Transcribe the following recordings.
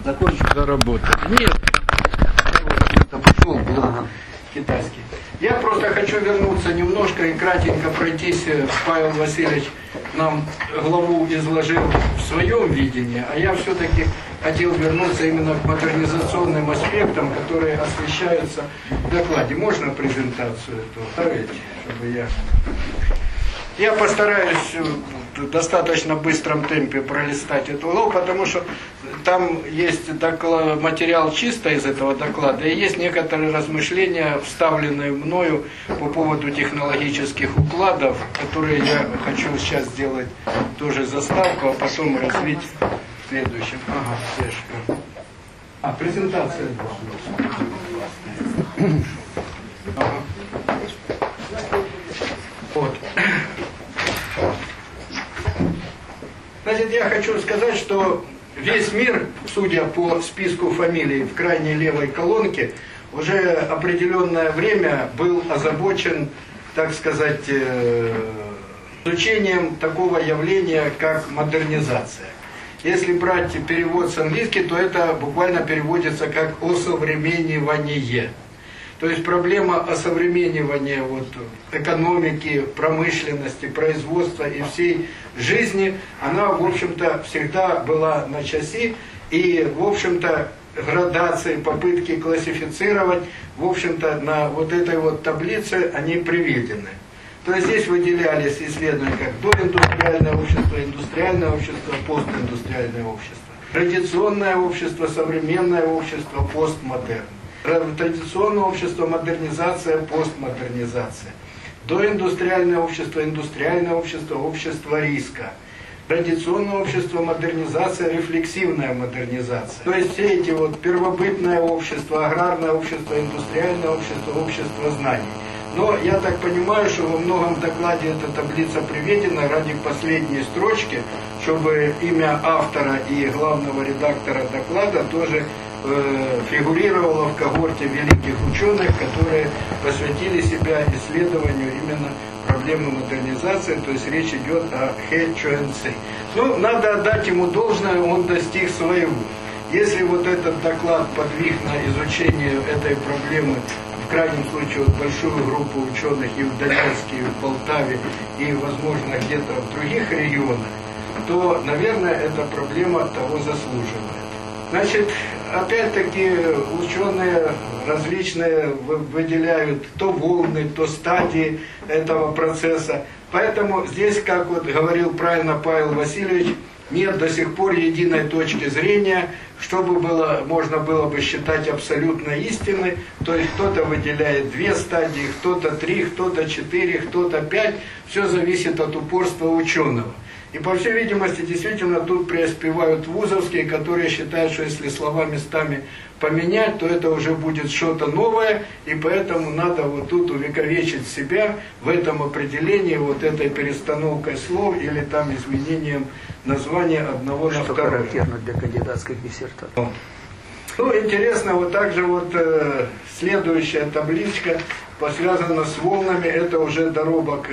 закончил. Заработать. Нет. Пошел блок китайский. Я просто хочу вернуться немножко и кратенько пройтись. Павел Васильевич нам главу изложил в своем видении, а я все-таки хотел вернуться именно к модернизационным аспектам, которые освещаются в докладе. Можно презентацию эту ставить, чтобы я постараюсь в достаточно быстром темпе пролистать эту главу, потому что там есть материал чисто из этого доклада, и есть некоторые размышления, вставленные мною по поводу технологических укладов, которые я хочу сейчас сделать тоже заставку, а потом развить в следующем. Ага, Сешка. Презентация. Ага. Вот. Значит, я хочу сказать, что весь мир, судя по списку фамилий в крайней левой колонке, уже определенное время был озабочен, так сказать, изучением такого явления, как модернизация. Если брать перевод с английского, то это буквально переводится как «осовременивание». То есть проблема осовременивания экономики, промышленности, производства и всей жизни, она, в общем-то, всегда была на часе. И, в общем-то, градации, попытки классифицировать, в общем-то, на вот этой вот таблице они приведены. То есть здесь выделялись исследования как доиндустриальное общество, постиндустриальное общество, традиционное общество, современное общество, постмодерн. Традиционное общество, модернизация, постмодернизация. Доиндустриальное общество, индустриальное общество, общество риска. Традиционное общество, модернизация, рефлексивная модернизация. То есть все эти первобытное общество, аграрное общество, индустриальное общество, общество знаний. Но я так понимаю, что во многом докладе эта таблица приведена ради последней строчки, чтобы имя автора и главного редактора доклада тоже фигурировало в когорте великих ученых, которые посвятили себя исследованию именно проблемы модернизации, то есть речь идет о Хэ Чуэньци. Ну, надо отдать ему должное, он достиг своего. Если вот этот доклад подвиг на изучение этой проблемы, в крайнем случае большую группу ученых и в Донецке, и в Полтаве, и, возможно, где-то в других регионах, то, наверное, эта проблема того заслуживает. Значит, опять-таки ученые различные выделяют то волны, то стадии этого процесса. Поэтому здесь, как говорил правильно Павел Васильевич, нет до сих пор единой точки зрения, чтобы можно было бы считать абсолютно истиной. То есть кто-то выделяет 2 стадии, кто-то 3, кто-то 4, кто-то 5. Все зависит от упорства ученого. И, по всей видимости, действительно тут преуспевают вузовские, которые считают, что если слова местами поменять, то это уже будет что-то новое, и поэтому надо тут увековечить себя в этом определении, этой перестановкой слов или там изменением названия одного на второе. Что характерно для кандидатской диссертации. Ну, интересно, также следующая табличка связана с волнами, это уже доробок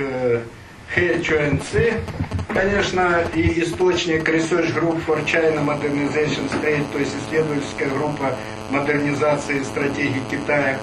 Хэ Чуэньци. Конечно, и источник Research Group for China Modernization State, то есть исследовательская группа модернизации и стратегии Китая.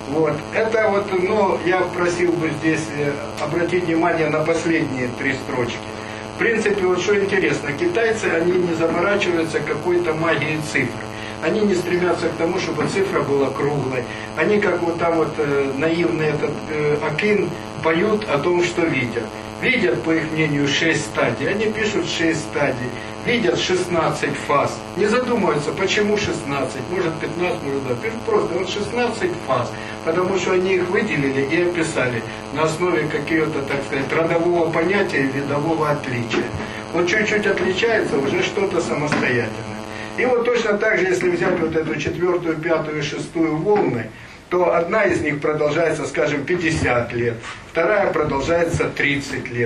Это я просил бы здесь обратить внимание на последние 3 строчки. В принципе, что интересно, китайцы, они не заморачиваются какой-то магией цифр. Они не стремятся к тому, чтобы цифра была круглой. Они, как наивный Акин, поют о том, что видят. Видят, по их мнению, 6 стадий. Они пишут 6 стадий. Видят 16 фаз. Не задумываются, почему 16. Может 15, может 2. Пишут просто 16 фаз. Потому что они их выделили и описали на основе какого-то, так сказать, родового понятия и видового отличия. Чуть-чуть отличается, уже что-то самостоятельное. И точно так же, если взять эту 4-ю, 5-ю и 6-ю волны, то одна из них продолжается, скажем, 50 лет, вторая продолжается 30 лет,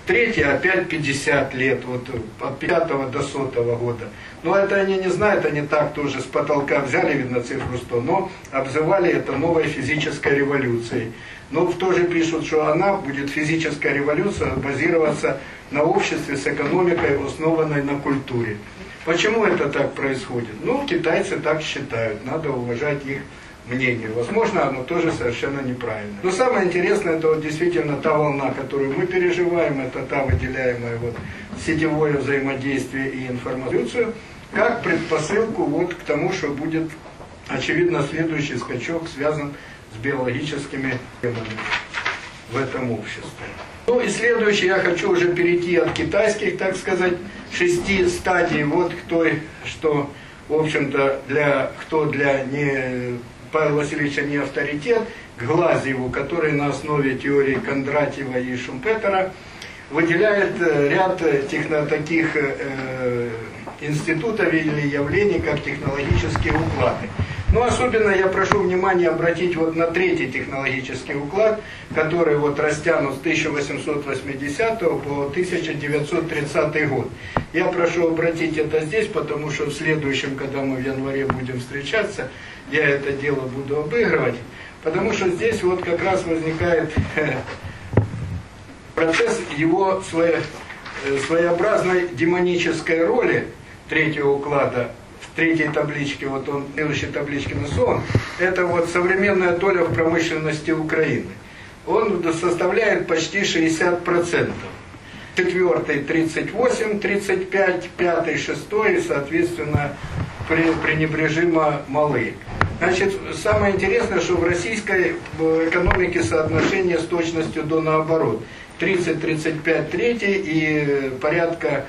Третья опять 50 лет, вот от 5 до 100 года. Но это они не знают, они так тоже с потолка взяли, видно, цифру 100, но обзывали это новой физической революцией. Но тоже пишут, что она будет, физическая революция, базироваться на обществе с экономикой, основанной на культуре. Почему это так происходит? Ну, китайцы так считают, надо уважать их мнение. Возможно, оно тоже совершенно неправильно. Но самое интересное, это вот действительно та волна, которую мы переживаем, это та выделяемая вот сетевое взаимодействие и информацию, как предпосылку вот к тому, что будет, очевидно, следующий скачок связан с биологическими темами в этом обществе. Ну и следующий, я хочу уже перейти от китайских, так сказать, 6 стадий, вот к той, что, в общем-то, кто для Павла Васильевича не авторитет, к Глазьеву, который на основе теории Кондратьева и Шумпетера выделяет ряд таких институтов или явлений, как технологические уклады. Но особенно я прошу внимание обратить вот на третий технологический уклад, который вот растянут с 1880 по 1930 год. Я прошу обратить это здесь, потому что в следующем, когда мы в январе будем встречаться, я это дело буду обыгрывать, потому что здесь вот как раз возникает процесс его своеобразной демонической роли третьего уклада. В третьей табличке, вот он, в следующей табличке нарисован, это вот современная доля в промышленности Украины. Он составляет почти 60%. Четвертый 38, 35, пятый, шестой, соответственно, пренебрежимо малы. Значит, самое интересное, что в российской экономике соотношение с точностью до наоборот. 30-35 третий и порядка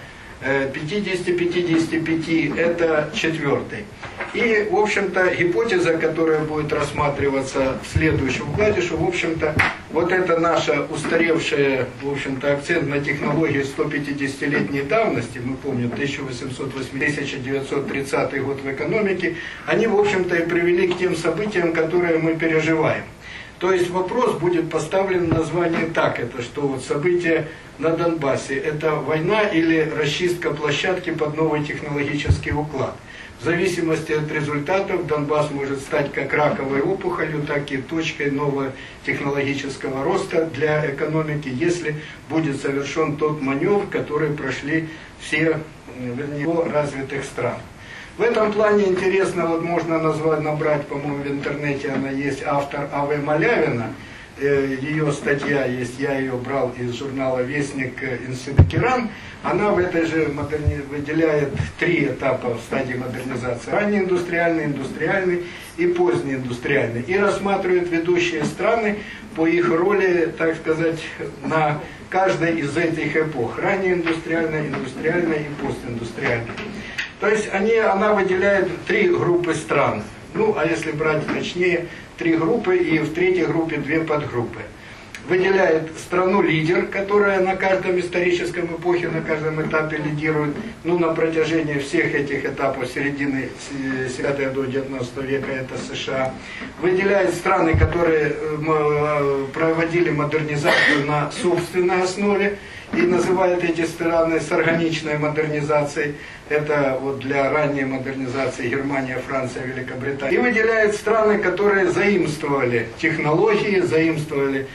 50-55 это четвертый. И, в общем-то, гипотеза, которая будет рассматриваться в следующем укладе, что, в общем-то, вот это наша устаревшая, в общем-то, акцент на технологии 150-летней давности, мы помним 1880-1930 год в экономике, они, в общем-то, и привели к тем событиям, которые мы переживаем. То есть вопрос будет поставлен в названии так, это что вот события на Донбассе, это война или расчистка площадки под новый технологический уклад. В зависимости от результатов Донбасс может стать как раковой опухолью, так и точкой нового технологического роста для экономики, если будет совершен тот маневр, который прошли все развитых стран. В этом плане интересно, вот можно набрать, по-моему, в интернете она есть, автор А.В. Малявина, ее статья есть, я ее брал из журнала «Вестник» Института Киран, она в этой же выделяет 3 этапа в стадии модернизации: ранний индустриальный, индустриальный и поздний индустриальный, и рассматривает ведущие страны по их роли, так сказать, на каждой из этих эпох: ранний индустриальный, индустриальный и постиндустриальный. То есть она выделяет 3 группы стран. Ну, а если брать точнее, 3 группы, и в третьей группе 2 подгруппы. Выделяет страну-лидер, которая на каждом историческом эпохе, на каждом этапе лидирует, ну, на протяжении всех этих этапов середины 10 до 19 века, это США. Выделяет страны, которые проводили модернизацию на собственной основе, и называют эти страны с органичной модернизацией. Это вот для ранней модернизации Германия, Франция, Великобритания. И выделяет страны, которые заимствовали технологии, заимствовали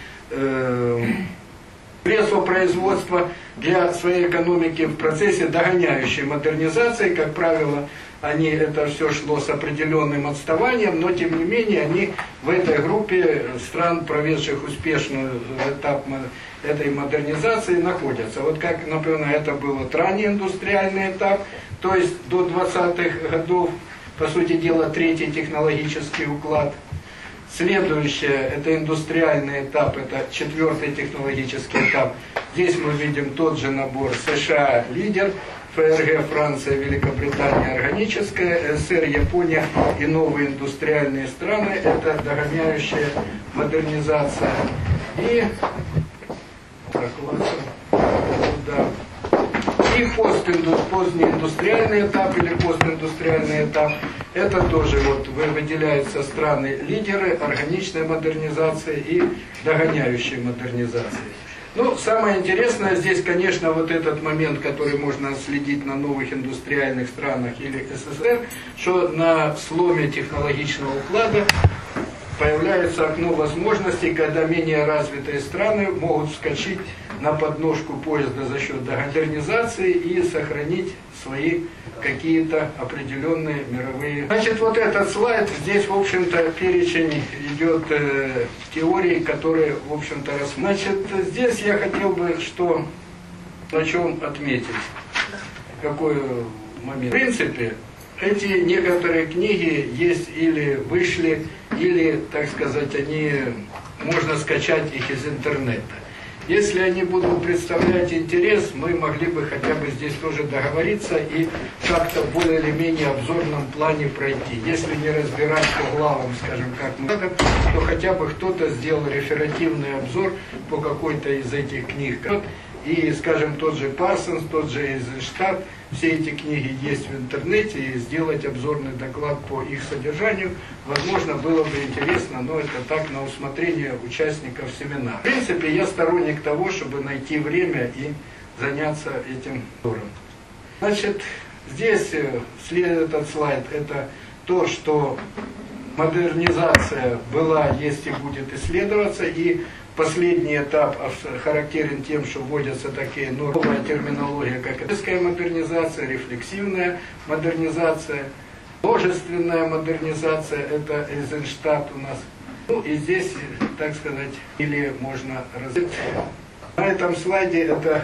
средства производства для своей экономики в процессе догоняющей модернизации. Как правило, это все шло с определенным отставанием, но тем не менее они в этой группе стран, проведших успешный этап этой модернизации, находятся. Вот как, например, это был вот ранний индустриальный этап, то есть до 20-х годов, по сути дела, 3-й технологический уклад. Следующее, это индустриальный этап, это 4-й технологический этап. Здесь мы видим тот же набор: США лидер, ФРГ, Франция, Великобритания органическая, СССР, Япония и новые индустриальные страны, это догоняющая модернизация. И поздний индустриальный этап или постиндустриальный этап, это тоже вот выделяются страны-лидеры органичной модернизации и догоняющей модернизации. Ну, самое интересное здесь, конечно, вот этот момент, который можно следить на новых индустриальных странах или СССР, что на сломе технологичного уклада появляется окно возможностей, когда менее развитые страны могут вскочить на подножку поезда за счет модернизации и сохранить свои какие-то определенные мировые. Значит, вот этот слайд, здесь, в общем-то, перечень идет теорий, которые, в общем-то, значит, здесь я хотел бы что, на чем отметить, какой момент. В принципе, эти некоторые книги есть или вышли, или, так сказать, они, можно скачать их из интернета. Если они будут представлять интерес, мы могли бы хотя бы здесь тоже договориться и как-то в более или менее обзорном плане пройти. Если не разбирать по главам, скажем, как мы, то хотя бы кто-то сделал реферативный обзор по какой-то из этих книг. И, скажем, тот же Парсонс, тот же Эйзенштадт, все эти книги есть в интернете, и сделать обзорный доклад по их содержанию, возможно, было бы интересно, но это так, на усмотрение участников семинара. В принципе, я сторонник того, чтобы найти время и заняться этим обзором. Значит, здесь этот слайд, это то, что модернизация была, есть и будет исследоваться, и последний этап характерен тем, что вводятся такие новая терминология, как этическая модернизация, рефлексивная модернизация, множественная модернизация, это Эйзенштадт у нас. Ну и здесь, так сказать, или можно развить. На этом слайде это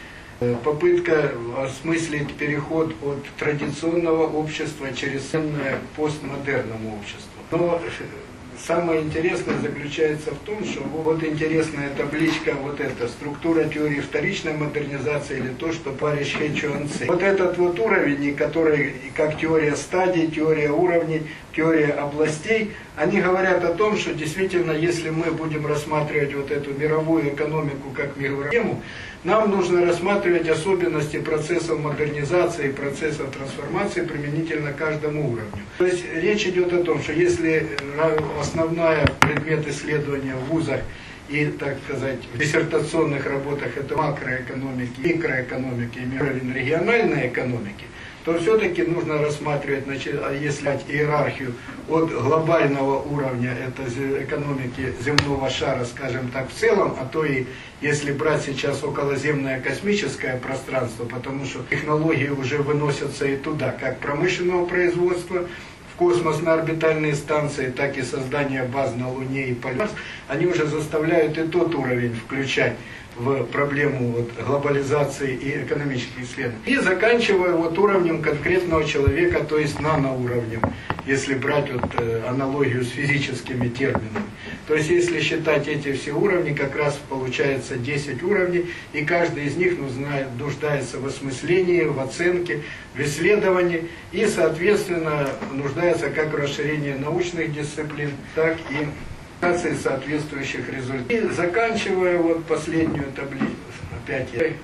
попытка осмыслить переход от традиционного общества через к постмодерному обществу. Но самое интересное заключается в том, что вот интересная табличка, вот эта структура теории вторичной модернизации, или то, что париж Хэ Чуан Цзы. Вот этот вот уровень, который как теория стадий, теория уровней, теория областей, они говорят о том, что действительно, если мы будем рассматривать вот эту мировую экономику как мировую тему, нам нужно рассматривать особенности процессов модернизации, процессов трансформации применительно каждому уровню. То есть речь идет о том, что если основной предмет исследования в вузах и, так сказать, в диссертационных работах это макроэкономики, микроэкономики и уровень региональной экономики, то все-таки нужно рассматривать, если иерархию от глобального уровня, это экономики земного шара, скажем так, в целом, а то и если брать сейчас околоземное космическое пространство, потому что технологии уже выносятся и туда, как промышленного производства, в космос на орбитальные станции, так и создание баз на Луне и Марсе, они уже заставляют и тот уровень включать в проблему вот глобализации и экономических исследований. И заканчивая вот уровнем конкретного человека, то есть наноуровнем, если брать вот аналогию с физическими терминами. То есть если считать эти все уровни, как раз получается 10 уровней, и каждый из них нуждается в осмыслении, в оценке, в исследовании, и, соответственно, нуждается как в расширении научных дисциплин, так и соответствующих результатов. И заканчивая вот последнюю таблицу, опять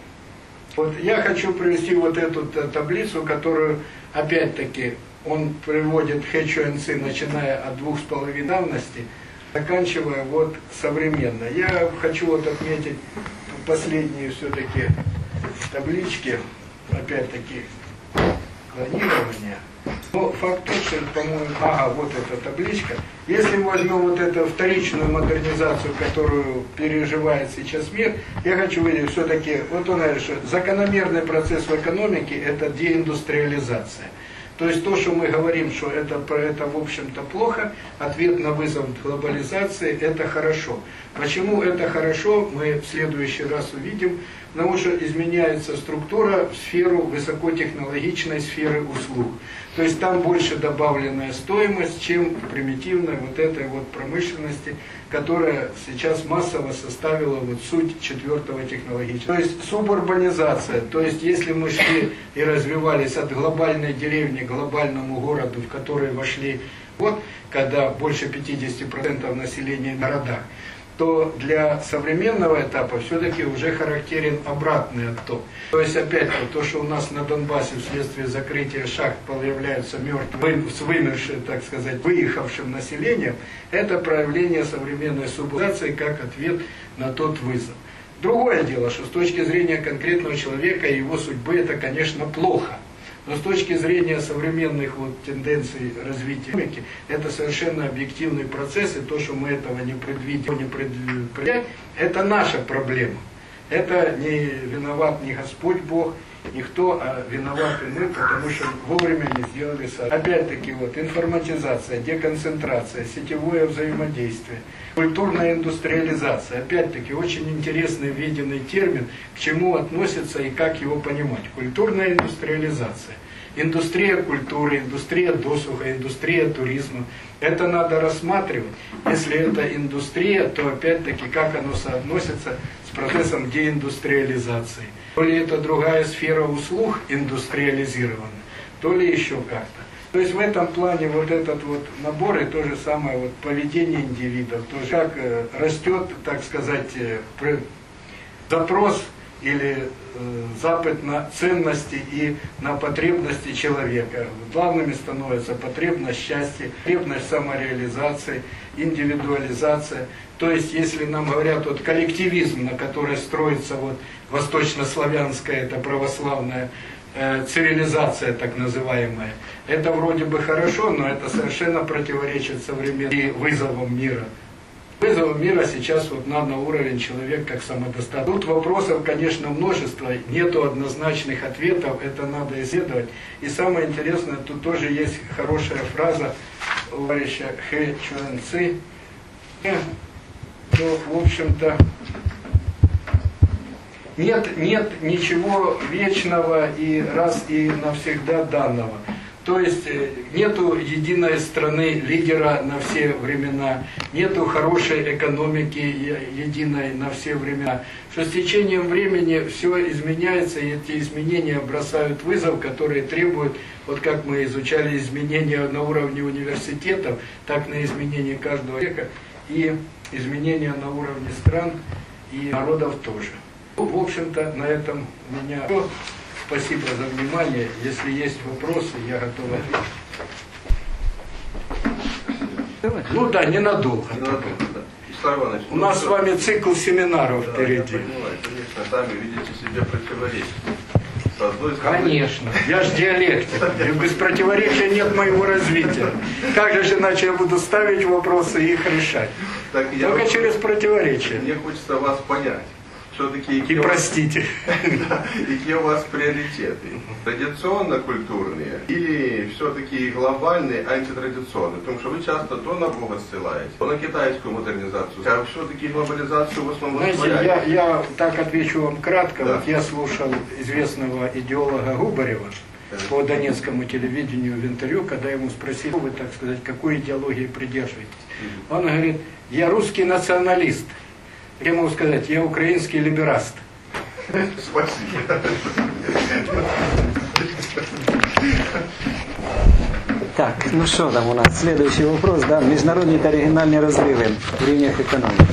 я хочу привести вот эту таблицу, которую опять-таки он приводит Хэ Чуан Цзы, начиная от 2,5 давности, заканчивая вот современно. Я хочу вот отметить последние все-таки таблички, опять-таки планирование. Но факт тот, что, по-моему, вот эта табличка. Если мы возьмем вот эту вторичную модернизацию, которую переживает сейчас мир, я хочу видеть все-таки, вот он говорит, что закономерный процесс в экономике – это деиндустриализация. То есть то, что мы говорим, что это в общем-то плохо, ответ на вызов глобализации – это хорошо. Почему это хорошо, мы в следующий раз увидим, потому что изменяется структура в сферу высокотехнологичной сферы услуг. То есть там больше добавленная стоимость, чем примитивной вот этой вот промышленности, которая сейчас массово составила вот суть четвертого технологического. То есть субурбанизация, то есть если мы шли и развивались от глобальной деревни к глобальному городу, в который вошли вот, когда больше 50% населения в городах, то для современного этапа все-таки уже характерен обратный отток. То есть опять то, что у нас на Донбассе вследствие закрытия шахт появляются мертвые, с вымершим, так сказать, выехавшим населением, это проявление современной субурбанизации как ответ на тот вызов. Другое дело, что с точки зрения конкретного человека и его судьбы это, конечно, плохо. Но с точки зрения современных тенденций развития экономики, это совершенно объективный процесс, и то, что мы этого не предвидим, это наша проблема. Это не виноват ни Господь Бог, никто, а виноваты мы, потому что вовремя не сделали сами. Опять-таки информатизация, деконцентрация, сетевое взаимодействие, культурная индустриализация. Опять-таки очень интересный введенный термин, к чему относится и как его понимать. Культурная индустриализация. Индустрия культуры, индустрия досуга, индустрия туризма. Это надо рассматривать. Если это индустрия, то опять-таки как оно соотносится с процессом деиндустриализации. То ли это другая сфера услуг индустриализирована, то ли еще как-то. То есть в этом плане этот набор и то же самое поведение индивидов, тоже как растет, так сказать, запрос или запад на ценности и на потребности человека. Главными становятся потребность счастья, потребность самореализации, индивидуализация. То есть, если нам говорят коллективизм, на который строится восточнославянская, это православная цивилизация так называемая, это вроде бы хорошо, но это совершенно противоречит современным вызовам мира. Вызовы мира сейчас на уровень человек как самодостаточный. Тут вопросов, конечно, множество, нету однозначных ответов, это надо исследовать. И самое интересное, тут тоже есть хорошая фраза у товарища Хэ Чуэнци, что, в общем-то, нет ничего вечного и раз и навсегда данного. То есть нету единой страны, лидера на все времена, нету хорошей экономики единой на все времена. Что с течением времени все изменяется, и эти изменения бросают вызов, которые требуют, как мы изучали изменения на уровне университетов, так на изменения каждого века, и изменения на уровне стран и народов тоже. В общем-то, на этом у меня все. Спасибо за внимание. Если есть вопросы, я готов ответить. Ну да, ненадолго. У нас с вами цикл семинаров впереди. Я понимаю, конечно, сами видите себе противоречие. Конечно, я же диалектик. И без противоречия нет моего развития. Как же иначе я буду ставить вопросы и их решать? Только через противоречие. Мне хочется вас понять. Все-таки и простите. Какие у вас приоритеты? Традиционно-культурные или все-таки глобальные, антитрадиционные? Потому что вы часто то на Бога ссылаете, то на китайскую модернизацию, а все-таки глобализацию в основном Знаете, я так отвечу вам кратко. Да. Я слушал известного идеолога Губарева по донецкому телевидению в интервью, когда ему спросили, вы, так сказать, какой идеологии придерживаетесь. Он говорит, я русский националист. Я могу сказать, я украинский либераст. Спасибо. Так, ну что там у нас? Следующий вопрос, да? Международные и региональные разрывы в рівнях экономики.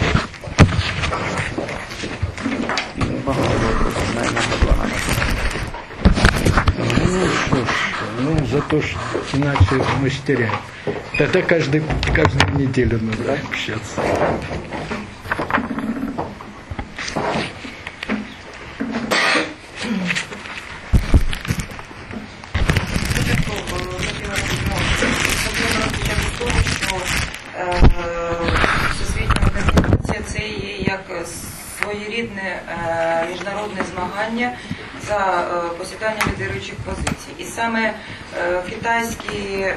Ну, за то, что иначе мы теряем. Тогда каждую неделю надо общаться. Своєрідне міжнародне змагання за посідання лідируючих позицій. І саме китайські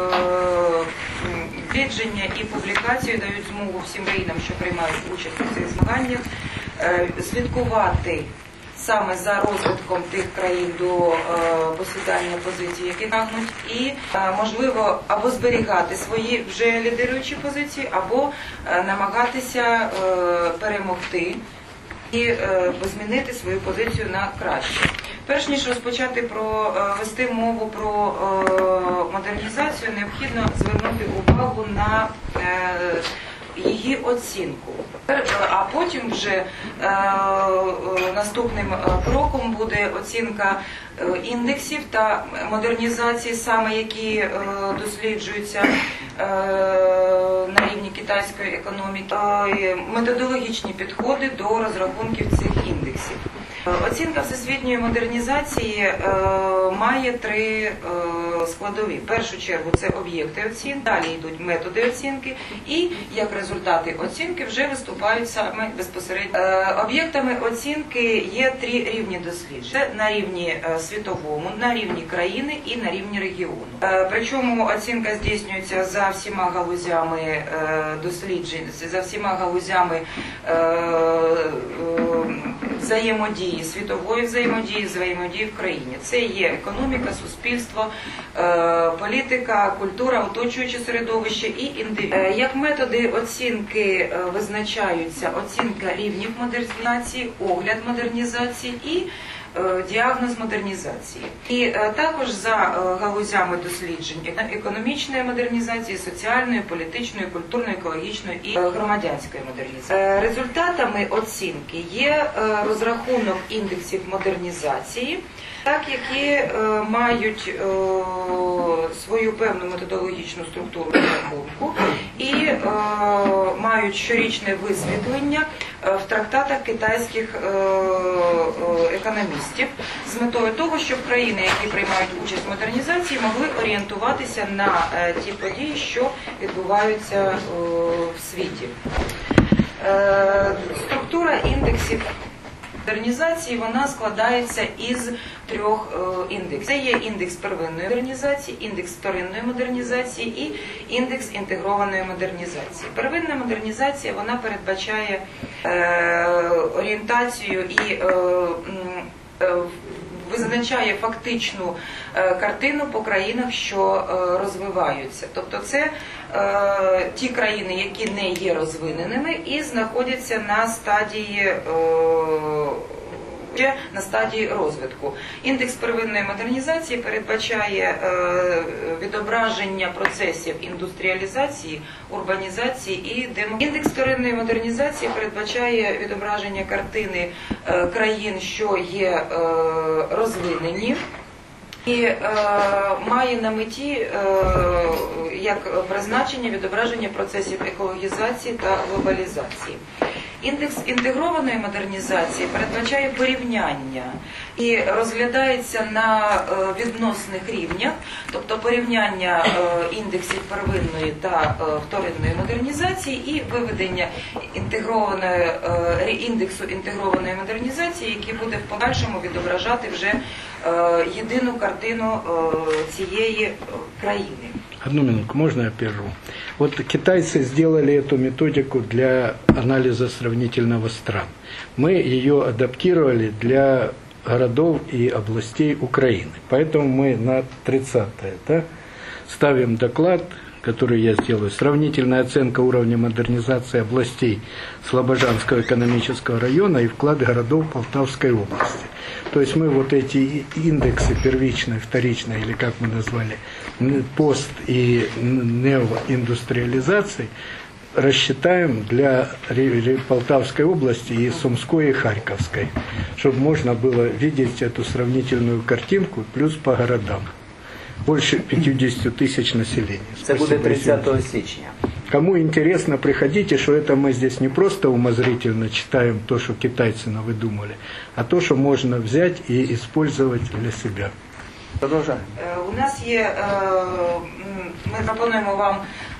дослідження і публікації дають змогу всім країнам, що приймають участь у цих змаганнях, слідкувати саме за розвитком тих країн до посідання позицій, які прагнуть, і, можливо, або зберігати свої вже лідируючі позиції, або намагатися перемогти і змінити свою позицію на краще. Перш ніж розпочати вести мову про модернізацію, необхідно звернути увагу на її оцінку. А потім вже наступним кроком буде оцінка індексів та модернізації, саме які досліджуються на рівні китайської економіки, методологічні підходи до розрахунків цих індексів. Оцінка всесвітньої модернізації має три складові. В першу чергу це об'єкти оцінки, далі йдуть методи оцінки і як результати оцінки вже виступають саме безпосередньо. Об'єктами оцінки є три рівні досліджень. Це на рівні світовому, на рівні країни і на рівні регіону. Причому оцінка здійснюється за всіма галузями досліджень, за всіма галузями взаємодії, світової взаємодії, взаємодії в країні. Це є економіка, суспільство, політика, культура, оточуюче середовище і індивід. Як методи оцінки визначаються оцінка рівнів модернізації, огляд модернізації і діагноз модернізації. І також за галузями досліджень економічної модернізації, соціальної, політичної, культурної, екологічної і громадянської модернізації. Результатами оцінки є розрахунок індексів модернізації, так, які мають свою певну методологічну структуру розрахунку і мають щорічне висвітлення в трактатах китайських економістів з метою того, щоб країни, які приймають участь в модернізації, могли орієнтуватися на ті події, що відбуваються в світі. Структура індексів модернізації, вона складається із трьох індексів. Це є індекс первинної модернізації, індекс вторинної модернізації і індекс інтегрованої модернізації. Первинна модернізація, вона передбачає орієнтацію і визначає фактичну картину по країнах, що розвиваються. Тобто це ті країни, які не є розвиненими і знаходяться на стадії розвитку. Індекс первинної модернізації передбачає відображення процесів індустріалізації, урбанізації і демократії. Індекс вторинної модернізації передбачає відображення картини країн, що є розвинені, і має на меті як призначення відображення процесів екологізації та глобалізації. Індекс інтегрованої модернізації передбачає порівняння і розглядається на відносних рівнях, тобто порівняння індексів первинної та вторинної модернізації і виведення індексу інтегрованої модернізації, який буде в подальшому відображати вже єдину картину цієї країни. Одну минутку, можно я прерву? Вот китайцы сделали эту методику для анализа сравнительного стран. Мы ее адаптировали для городов и областей Украины. Поэтому мы на 30-е ставим доклад, который я сделаю, сравнительная оценка уровня модернизации областей Слобожанского экономического района и вклад городов Полтавской области. То есть мы вот эти индексы первичной, вторичной, или как мы назвали, пост- и неоиндустриализации рассчитаем для Полтавской области и Сумской и Харьковской, чтобы можно было видеть эту сравнительную картинку, плюс по городам. Больше 50 тысяч населения. Це буде 30 січня. Кому интересно, приходите, что это мы здесь не просто умозрительно читаем то, что китайцы навыдумали, а то, что можно взять и использовать для себя. Продовжаємо. У нас є, ми пропонуємо вам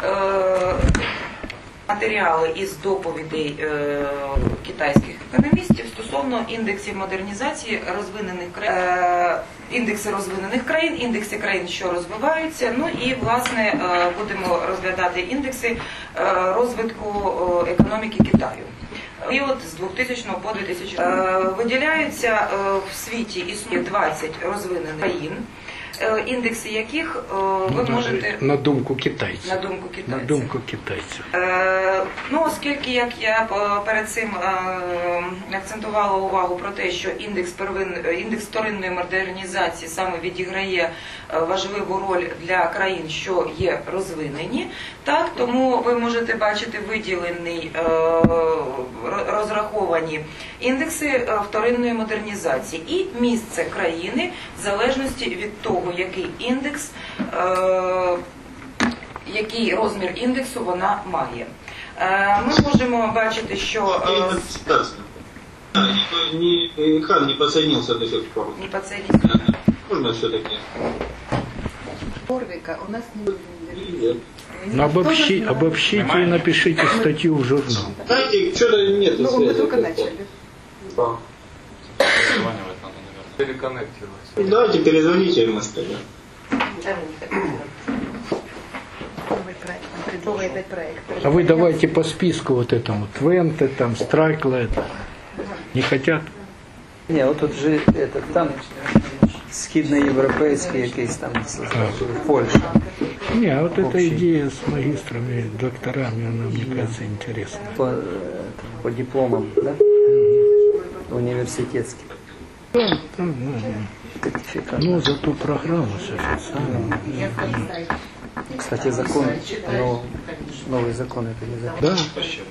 матеріали із доповідей китайських економістів стосовно індексів модернізації розвинених країн, індекси розвинених країн, індекси країн, що розвиваються, ну і, власне, будемо розглядати індекси розвитку економіки Китаю. І от з 2000 по 2000 виділяються в світі існує 20 розвинених країн, індекси яких ви можете... На думку китайців. На думку китайців. На думку китайців. Ну, оскільки, як я перед цим акцентувала увагу про те, що індекс вторинної модернізації саме відіграє важливу роль для країн, що є розвинені, так, тому ви можете бачити виділені розраховані індекси вторинної модернізації і місце країни в залежності від того, який індекс, який розмір індексу вона має. Ми можемо бачити, що... Экран не подсоединился до сих пор. Не подсоединился. Можно все-таки? Орвика у нас не... Обобщите и напишите статью в журнал. Знаете, что-то нет. Ну, мы только начали. Переконнектировать. Давайте перезвоните ему, что ли. Новый опять проект. А вы давайте по списку вот этому. Твенте, там, Страйкла, это. Не хотят? Ні, от тут же там східноєвропейський якийсь там Польща. Не, а вот эта идея с магистрами, докторами, она, мне кажется, интересна. По дипломам, да? Університетським. Сертификат. Ну, за ту программу сейчас. Кстати, закон, новый закон это не закон. Да?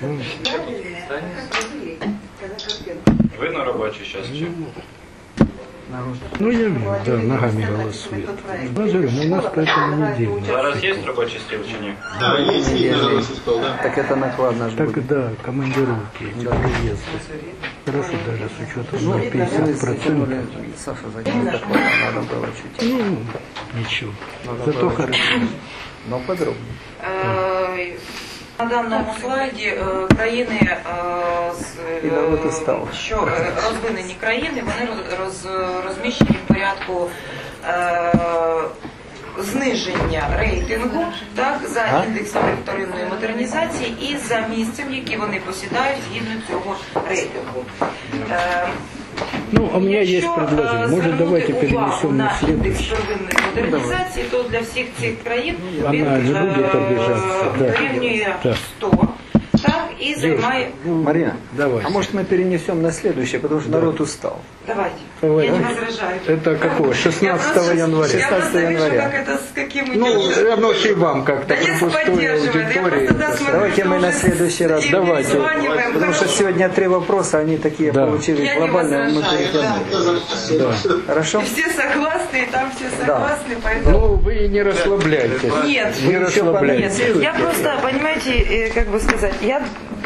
Вы на рабочий сейчас чем? Ну, я вижу, да, ногами голосует. Ну, говорю, у нас поэтому не дело. Зараз есть рабочий стил чи ні? Да, есть рабочий стол, да. Так это накладно же Так, будет. да, командировки, эти приезды. Хорошо, даже с учетом на 50%. Саша закинул такое, надо было чуть. Ну, ничего. Зато хорошо. Но подробнее. На даному слайді країни, що розвинені країни, вони розміщені в порядку зниження рейтингу, так, за індексом вторинної модернізації і за місцем, яке вони посідають згідно цього рейтингу. Ну, а у меня есть предложение. Может, давайте перенесем на індекс следующий. первинної модернізації, то для всіх цих країн він Она не будет обижаться. Да. дорівнює Да. 100, так, і займає... Марина, Давай. а может мы перенесем на следующее, потому что народ устал. Давайте. Давай. Я не возражаю. Это какого? 16 января. Я просто вижу, января. как это, с каким Ну, удивлением. оно же и вам как-то Да при нет, пустой поддерживает. Я аудитории. просто, да, смотрю, Давайте что мы на уже следующий раз. и Давайте. перезваниваем. Потому что Хорошо. сегодня 3 вопроса, они такие Да. получились Я не глобальные, мы возражаю, перетянули. Хорошо? И все согласны, и там все согласны, поэтому... Ну, вы не расслабляйтесь. Нет, Не расслабляйтесь. нет, я просто, понимаете, как бы сказать, я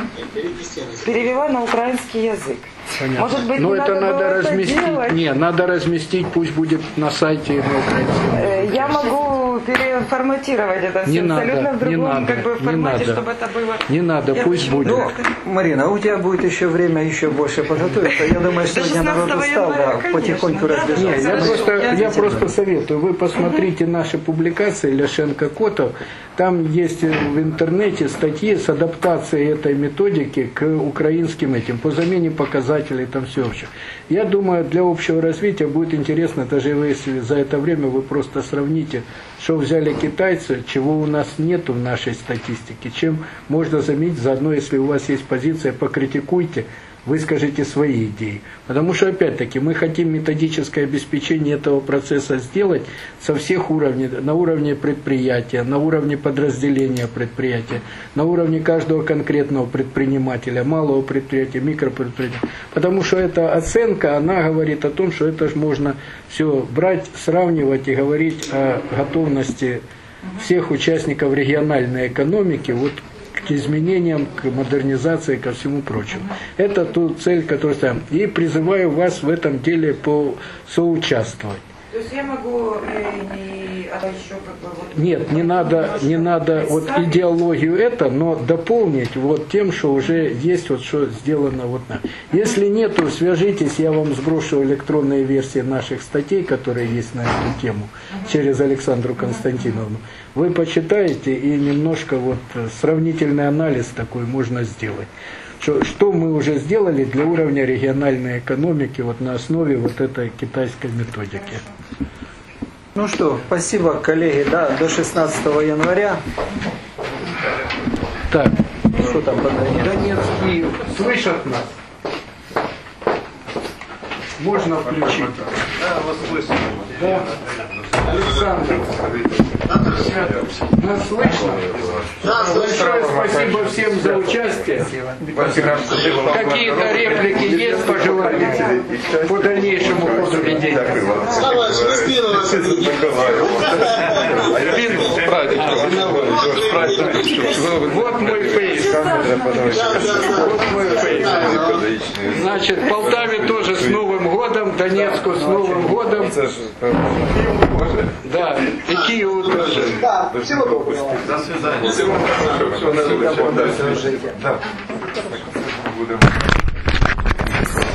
перевела на украинский язык. Понятно. Может быть, Но не это надо надо было это разместить. делать? Не, надо разместить, пусть будет на сайте на украинском. Я могу переформатировать это все Не надо, абсолютно в не другом надо, как бы, не формате, надо. чтобы это было... Не надо, Я пусть почему- будет. Ну, Марина, у тебя будет еще время еще больше подготовиться. Я думаю, сегодня народ 16 устал, января, да, конечно, потихоньку да, разбежался. Не, я просто советую, вы посмотрите наши публикации Ляшенко Котов, там есть в интернете статьи с адаптацией этой методики к украинским этим, по замене показателей, там все вообще. Я думаю, для общего развития будет интересно, даже если за это время вы просто сравните, что взяли китайцы, чего у нас нету в нашей статистике, чем можно заменить, заодно, если у вас есть позиция, покритикуйте, выскажите свои идеи. Потому что, опять-таки, мы хотим методическое обеспечение этого процесса сделать со всех уровней, на уровне предприятия, на уровне подразделения предприятия, на уровне каждого конкретного предпринимателя, малого предприятия, микропредприятия. Потому что эта оценка, она говорит о том, что это же можно все брать, сравнивать и говорить о готовности всех участников региональной экономики, вот, к изменениям, к модернизации, ко всему прочему. Это ту цель, которую ставим. И призываю вас в этом деле соучаствовать. То есть я могу еще как бы... Вот, Нет, не надо вот идеологию это, но дополнить вот тем, что уже есть, вот что сделано вот на. Если нету, свяжитесь, я вам сброшу электронные версии наших статей, которые есть на эту тему, через Александру Константиновну. Вы почитаете и немножко вот сравнительный анализ такой можно сделать. Что мы уже сделали для уровня региональной экономики вот на основе вот этой китайской методики. Ну что, спасибо, коллеги, да, до 16 января. Так, Что там по Донецкий слышат нас? Можно включить? Да, вас слышно. Да. Александр, нас слышно? Большое спасибо всем за участие. Какие-то реплики есть, пожелания по дальнейшему ходу ведения? Слава, счастливо! Вот мой фейс. Вот мой фейс. Значит, в Полтаве тоже с Новым годом, Донецку с Новым годом. Да, и Киеву тоже. Да, всего доброго. До свидания. Всего доброго. Все, Всего доброго. Да.